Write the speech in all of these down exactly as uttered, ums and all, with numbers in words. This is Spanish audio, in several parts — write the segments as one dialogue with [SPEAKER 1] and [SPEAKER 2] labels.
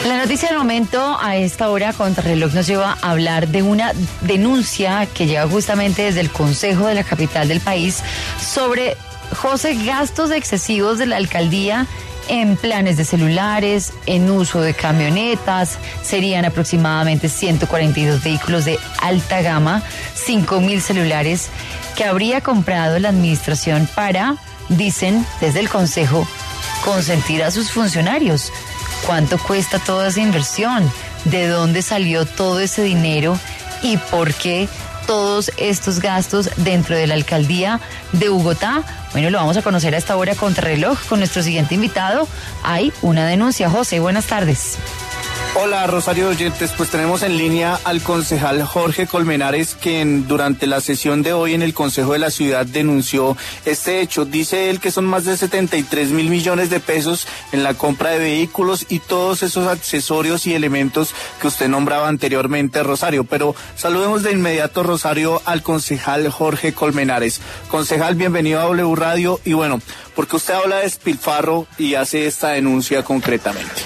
[SPEAKER 1] La noticia del momento a esta hora Contrarreloj nos lleva a hablar de una denuncia que llega justamente desde el Consejo de la capital del país sobre, José, gastos excesivos de la alcaldía en planes de celulares, en uso de camionetas. Serían aproximadamente ciento cuarenta y dos vehículos de alta gama, cinco mil celulares que habría comprado la administración para, dicen desde el Consejo, consentir a sus funcionarios. ¿Cuánto cuesta toda esa inversión? ¿De dónde salió todo ese dinero? ¿Y por qué todos estos gastos dentro de la alcaldía de Bogotá? Bueno, lo vamos a conocer a esta hora Contrarreloj con nuestro siguiente invitado. Hay una denuncia. José, buenas tardes.
[SPEAKER 2] Hola, Rosario oyentes, pues tenemos en línea al concejal Jorge Colmenares, quien durante la sesión de hoy en el Consejo de la Ciudad denunció este hecho. Dice él que son más de setenta y tres mil millones de pesos en la compra de vehículos y todos esos accesorios y elementos que usted nombraba anteriormente, Rosario. Pero saludemos de inmediato, Rosario, al concejal Jorge Colmenares. Concejal, bienvenido a W Radio. Y bueno, porque usted habla de despilfarro y hace esta denuncia concretamente.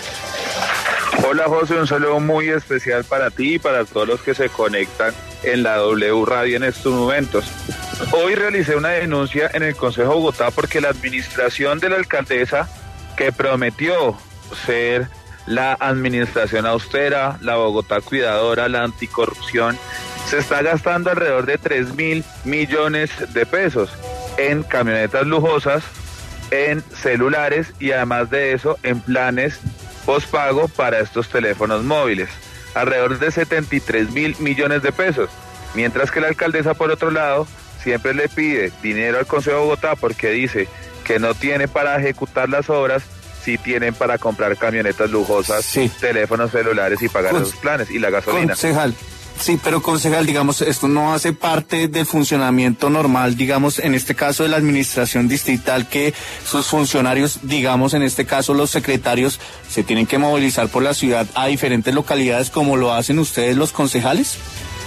[SPEAKER 3] Hola José, un saludo muy especial para ti y para todos los que se conectan en la W Radio en estos momentos. Hoy realicé una denuncia en el Consejo de Bogotá porque la administración de la alcaldesa, que prometió ser la administración austera, la Bogotá cuidadora, la anticorrupción, se está gastando alrededor de tres mil millones de pesos en camionetas lujosas, en celulares y además de eso en planes pospago para estos teléfonos móviles, alrededor de setenta y tres mil millones de pesos, mientras que la alcaldesa, por otro lado, siempre le pide dinero al Consejo de Bogotá porque dice que no tiene para ejecutar las obras, sí tienen para comprar camionetas lujosas, sí, teléfonos celulares y pagar Con, esos planes y la gasolina.
[SPEAKER 2] Concejal. Sí, pero concejal, digamos, esto no hace parte del funcionamiento normal, digamos, en este caso de la administración distrital, que sus funcionarios, digamos, en este caso los secretarios, se tienen que movilizar por la ciudad a diferentes localidades como lo hacen ustedes los concejales.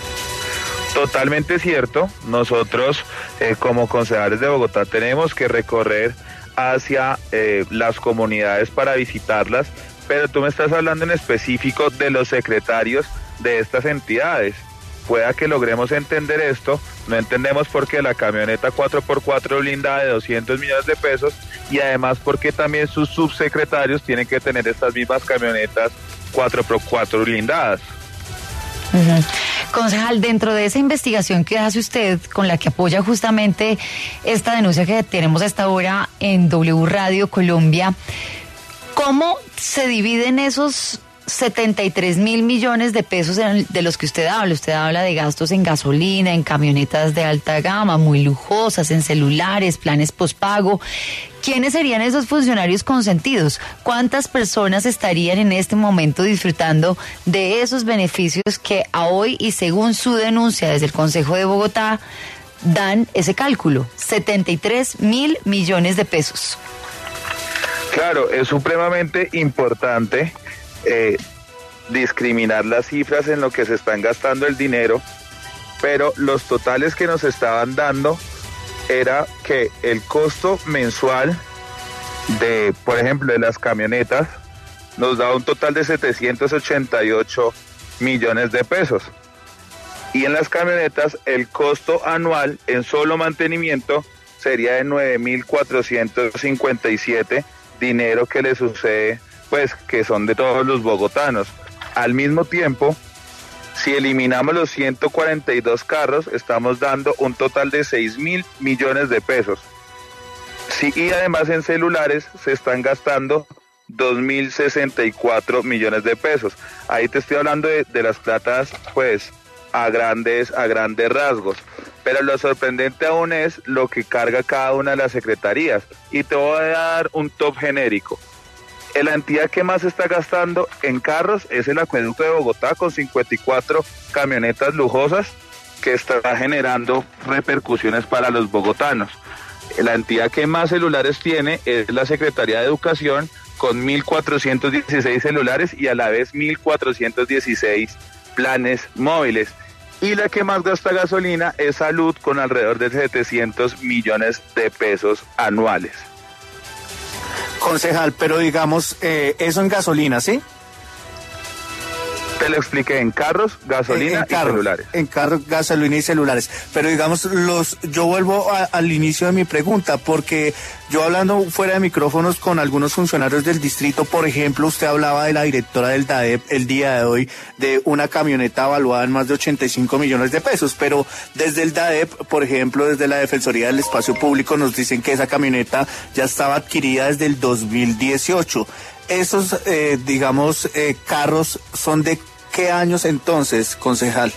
[SPEAKER 3] Totalmente cierto. Nosotros, eh, como concejales de Bogotá, tenemos que recorrer hacia eh, las comunidades para visitarlas, pero tú me estás hablando en específico de los secretarios de estas entidades. Pueda que logremos entender esto, no entendemos por qué la camioneta cuatro por cuatro blindada de doscientos millones de pesos y además porque también sus subsecretarios tienen que tener estas mismas camionetas cuatro por cuatro blindadas.
[SPEAKER 1] Uh-huh. Concejal, dentro de esa investigación que hace usted, con la que apoya justamente esta denuncia que tenemos a esta hora en W Radio Colombia, ¿cómo se dividen esos setenta y tres mil millones de pesos de los que usted habla? Usted habla de gastos en gasolina, en camionetas de alta gama, muy lujosas, en celulares, planes pospago. ¿Quiénes serían esos funcionarios consentidos? ¿Cuántas personas estarían en este momento disfrutando de esos beneficios que a hoy, y según su denuncia desde el Consejo de Bogotá, dan ese cálculo? setenta y tres mil millones de pesos.
[SPEAKER 3] Claro, es supremamente importante Eh, discriminar las cifras en lo que se están gastando el dinero, pero los totales que nos estaban dando era que el costo mensual de, por ejemplo, de las camionetas nos da un total de setecientos ochenta y ocho millones de pesos, y en las camionetas el costo anual en solo mantenimiento sería de nueve mil cuatrocientos cincuenta y siete, dinero que le sucede, pues que son de todos los bogotanos. Al mismo tiempo, si eliminamos los ciento cuarenta y dos carros, estamos dando un total de seis mil millones de pesos. Sí, y además en celulares se están gastando dos mil sesenta y cuatro millones de pesos. Ahí te estoy hablando de, de las platas, pues, a grandes, a grandes rasgos. Pero lo sorprendente aún es lo que carga cada una de las secretarías. Y te voy a dar un top genérico. La entidad que más está gastando en carros es el Acueducto de Bogotá, con cincuenta y cuatro camionetas lujosas, que está generando repercusiones para los bogotanos. La entidad que más celulares tiene es la Secretaría de Educación, con mil cuatrocientos dieciséis celulares y a la vez mil cuatrocientos dieciséis planes móviles. Y la que más gasta gasolina es Salud, con alrededor de setecientos millones de pesos anuales.
[SPEAKER 2] Concejal, pero digamos, eh, eso en gasolina, ¿sí?
[SPEAKER 3] Te lo expliqué en carros, gasolina en, en carro, y celulares.
[SPEAKER 2] En carros, gasolina y celulares. Pero digamos, los, yo vuelvo a, al inicio de mi pregunta, porque yo hablando fuera de micrófonos con algunos funcionarios del distrito, por ejemplo, usted hablaba de la directora del D A D E P el día de hoy, de una camioneta evaluada en más de ochenta y cinco millones de pesos, pero desde el D A D E P, por ejemplo, desde la Defensoría del Espacio Público, nos dicen que esa camioneta ya estaba adquirida desde el dos mil dieciocho. Esos, eh, digamos, eh, carros son de ¿qué años entonces, concejal?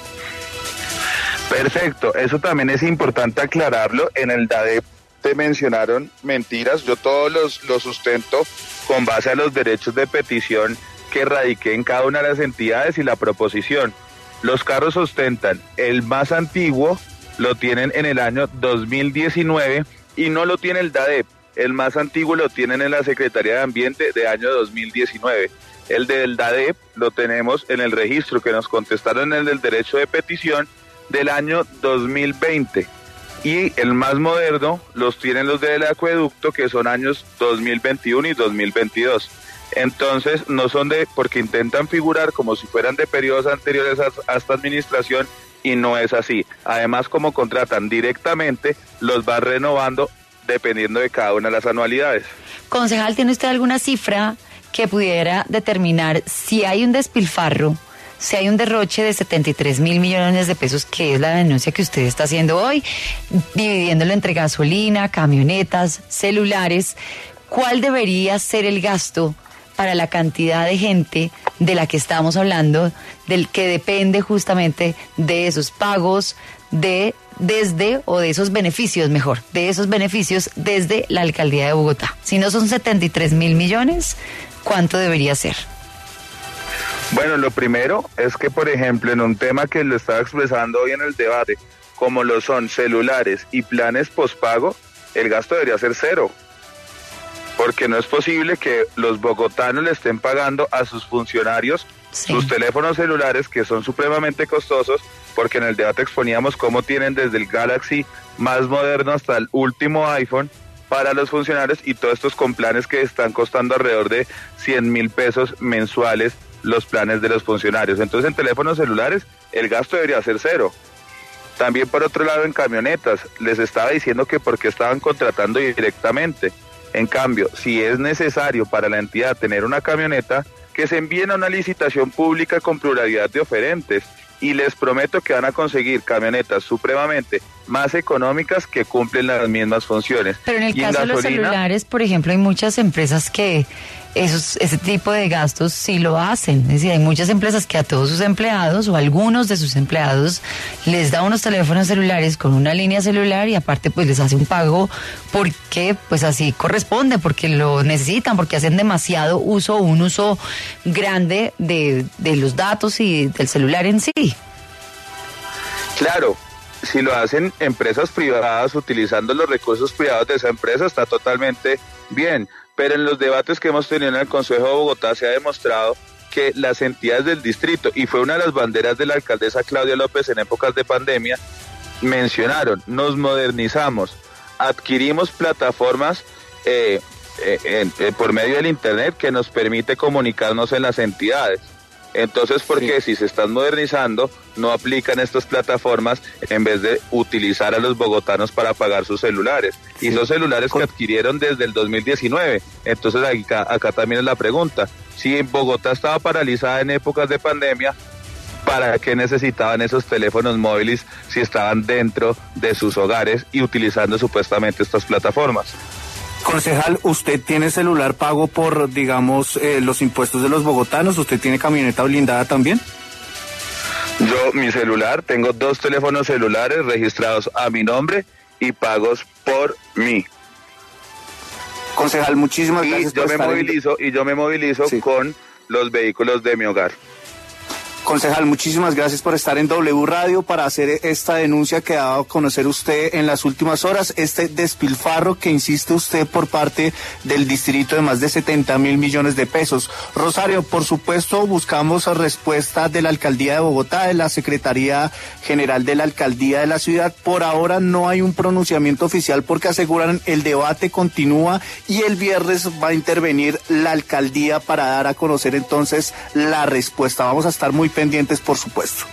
[SPEAKER 3] Perfecto, eso también es importante aclararlo. En el D A D E P te mencionaron mentiras, yo todos los, los sustento con base a los derechos de petición que radiqué en cada una de las entidades y la proposición. Los carros ostentan, el más antiguo lo tienen en el año dos mil diecinueve y no lo tiene el D A D E P. El más antiguo lo tienen en la Secretaría de Ambiente de año dos mil diecinueve. El del D A D E P lo tenemos en el registro que nos contestaron en el del derecho de petición del año dos mil veinte. Y el más moderno los tienen los del acueducto, que son años dos mil veintiuno y dos mil veintidós. Entonces no son de, porque intentan figurar como si fueran de periodos anteriores a, a esta administración, y no es así. Además, como contratan directamente, los va renovando dependiendo de cada una de las anualidades.
[SPEAKER 1] Concejal, ¿tiene usted alguna cifra que pudiera determinar si hay un despilfarro, si hay un derroche de setenta y tres mil millones de pesos, que es la denuncia que usted está haciendo hoy, dividiéndolo entre gasolina, camionetas, celulares? ¿Cuál debería ser el gasto para la cantidad de gente de la que estamos hablando, del que depende justamente de esos pagos, de desde, o de esos beneficios, mejor, de esos beneficios desde la alcaldía de Bogotá? Si no son setenta y tres mil millones, ¿cuánto debería ser?
[SPEAKER 3] Bueno, lo primero es que, por ejemplo, en un tema que lo estaba expresando hoy en el debate, como lo son celulares y planes pospago, el gasto debería ser cero. Porque no es posible que los bogotanos le estén pagando a sus funcionarios sí. sus teléfonos celulares, que son supremamente costosos, porque en el debate exponíamos cómo tienen desde el Galaxy más moderno hasta el último iPhone para los funcionarios, y todos estos con planes que están costando alrededor de cien mil pesos mensuales los planes de los funcionarios. Entonces, en teléfonos celulares el gasto debería ser cero. También, por otro lado, en camionetas les estaba diciendo que porque estaban contratando directamente. En cambio, si es necesario para la entidad tener una camioneta, que se envíen a una licitación pública con pluralidad de oferentes, y les prometo que van a conseguir camionetas supremamente más económicas que cumplen las mismas funciones.
[SPEAKER 1] Pero en el
[SPEAKER 3] y
[SPEAKER 1] caso
[SPEAKER 3] en
[SPEAKER 1] gasolina, de los celulares, por ejemplo, hay muchas empresas que esos ese tipo de gastos sí lo hacen. Es decir, hay muchas empresas que a todos sus empleados o a algunos de sus empleados les da unos teléfonos celulares con una línea celular, y aparte pues les hace un pago porque pues así corresponde, porque lo necesitan, porque hacen demasiado uso, un uso grande de, de los datos y del celular en sí.
[SPEAKER 3] Claro, si lo hacen empresas privadas utilizando los recursos privados de esa empresa, está totalmente bien. Pero en los debates que hemos tenido en el Consejo de Bogotá se ha demostrado que las entidades del distrito, y fue una de las banderas de la alcaldesa Claudia López en épocas de pandemia, mencionaron, nos modernizamos, adquirimos plataformas eh, eh, eh, por medio del internet que nos permite comunicarnos en las entidades. Entonces, ¿por qué sí. si se están modernizando no aplican estas plataformas en vez de utilizar a los bogotanos para pagar sus celulares? Sí. Y son celulares que adquirieron desde el dos mil diecinueve. Entonces, acá, acá también es la pregunta. Si en Bogotá estaba paralizada en épocas de pandemia, ¿para qué necesitaban esos teléfonos móviles si estaban dentro de sus hogares y utilizando supuestamente estas plataformas?
[SPEAKER 2] Concejal, ¿usted tiene celular pago por, digamos, eh, los impuestos de los bogotanos? ¿Usted tiene camioneta blindada también?
[SPEAKER 3] Yo, mi celular, tengo dos teléfonos celulares registrados a mi nombre y pagos por mí.
[SPEAKER 2] Concejal, muchísimas
[SPEAKER 3] y
[SPEAKER 2] gracias
[SPEAKER 3] yo
[SPEAKER 2] por
[SPEAKER 3] me
[SPEAKER 2] estar
[SPEAKER 3] movilizo
[SPEAKER 2] en...
[SPEAKER 3] Y yo me movilizo sí. con los vehículos de mi hogar.
[SPEAKER 2] Concejal, muchísimas gracias por estar en W Radio para hacer esta denuncia que ha dado a conocer usted en las últimas horas, este despilfarro que insiste usted por parte del distrito de más de setenta mil millones de pesos. Rosario, por supuesto, buscamos respuesta de la Alcaldía de Bogotá, de la Secretaría General de la Alcaldía de la ciudad. Por ahora no hay un pronunciamiento oficial porque aseguran el debate continúa y el viernes va a intervenir la Alcaldía para dar a conocer entonces la respuesta. Vamos a estar muy pendientes, por supuesto.